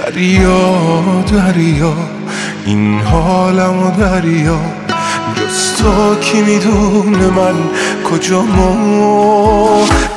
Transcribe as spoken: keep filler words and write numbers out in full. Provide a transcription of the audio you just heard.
دریا دریا این حالمو دریا، جز تو کی میدونه من کجامو.